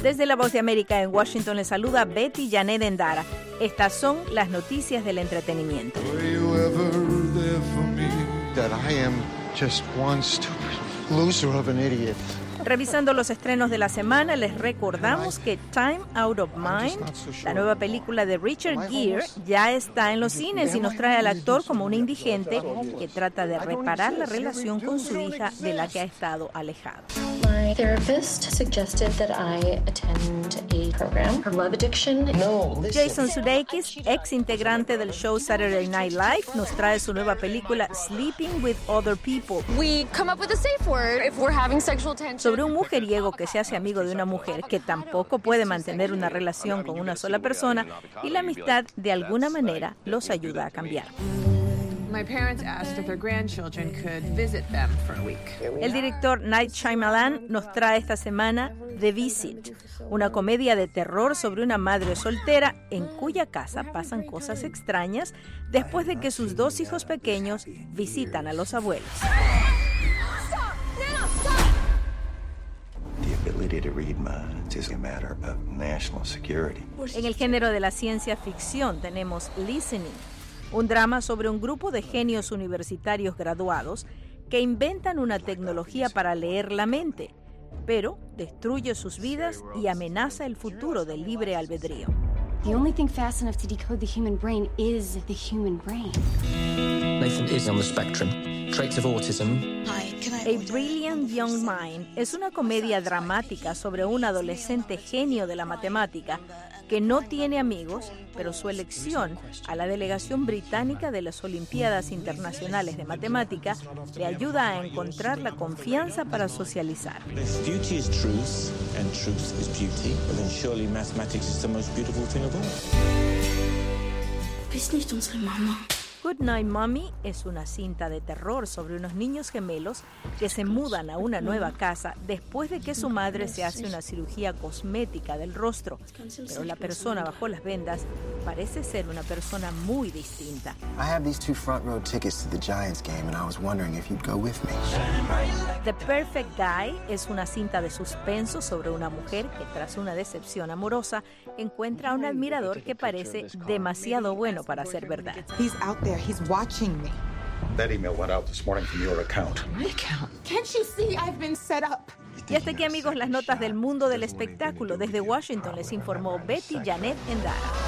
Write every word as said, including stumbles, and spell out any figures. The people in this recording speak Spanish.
Desde La Voz de América en Washington les saluda Betty Janet Endara. Estas son las noticias del entretenimiento. Revisando los estrenos de la semana, les recordamos que Time Out of Mind, la nueva película de Richard Gere, ya está en los cines y nos trae al actor como un indigente que trata de reparar la relación con su hija de la que ha estado alejado. My therapist suggested that I attend a program for love addiction. No, Jason Sudeikis, ex integrante del show Saturday Night Live, nos trae su nueva película Sleeping with Other People. We come up with a safe word if we're having sexual tension. Sobre un mujeriego que se hace amigo de una mujer que tampoco puede mantener una relación con una sola persona y la amistad de alguna manera los ayuda a cambiar. My parents asked if their grandchildren could visit them for a week. El director Night Shyamalan nos trae esta semana The Visit, una comedia de terror sobre una madre soltera en cuya casa pasan cosas extrañas después de que sus dos hijos pequeños visitan a los abuelos. En el género de la ciencia ficción tenemos Listening, un drama sobre un grupo de genios universitarios graduados que inventan una tecnología para leer la mente, pero destruye sus vidas y amenaza el futuro del libre albedrío. The only thing fast enough to decode the human brain is the human brain. Nathan is on the spectrum. Traits of autism. A Brilliant Young Mind es una comedia dramática sobre un adolescente genio de la matemática que no tiene amigos, pero su elección a la delegación británica de las Olimpiadas Internacionales de Matemática le ayuda a encontrar la confianza para socializar. Beauty is truth, and truth is beauty, but then surely mathematics is the most beautiful thing of all. Bist nicht unsere Mama. Good Night Mommy es una cinta de terror sobre unos niños gemelos que se mudan a una nueva casa después de que su madre se hace una cirugía cosmética del rostro, pero la persona bajo las vendas parece ser una persona muy distinta. I have these two front row tickets to the Giants game and I was wondering if you'd go with me. The Perfect Guy es una cinta de suspenso sobre una mujer que tras una decepción amorosa encuentra a un admirador que parece demasiado bueno para ser verdad. He's out there. He's watching me. That email went out this morning from your account. My account? Can't you see I've been set up? Y hasta aquí, amigos, las notas del mundo del espectáculo. Desde Washington les informó Betty Janet Endara.